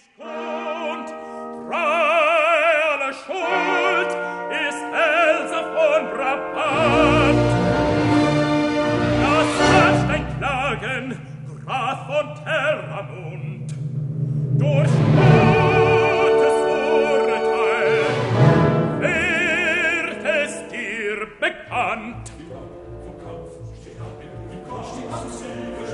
stund, frei alle Schuld, ist Elsa von Brabant. Das Harstein klagen, Graf von Terramund, durch gutes Urteil wird es dir bekannt. Vom Kampf steht ab, im Kampf steht ab,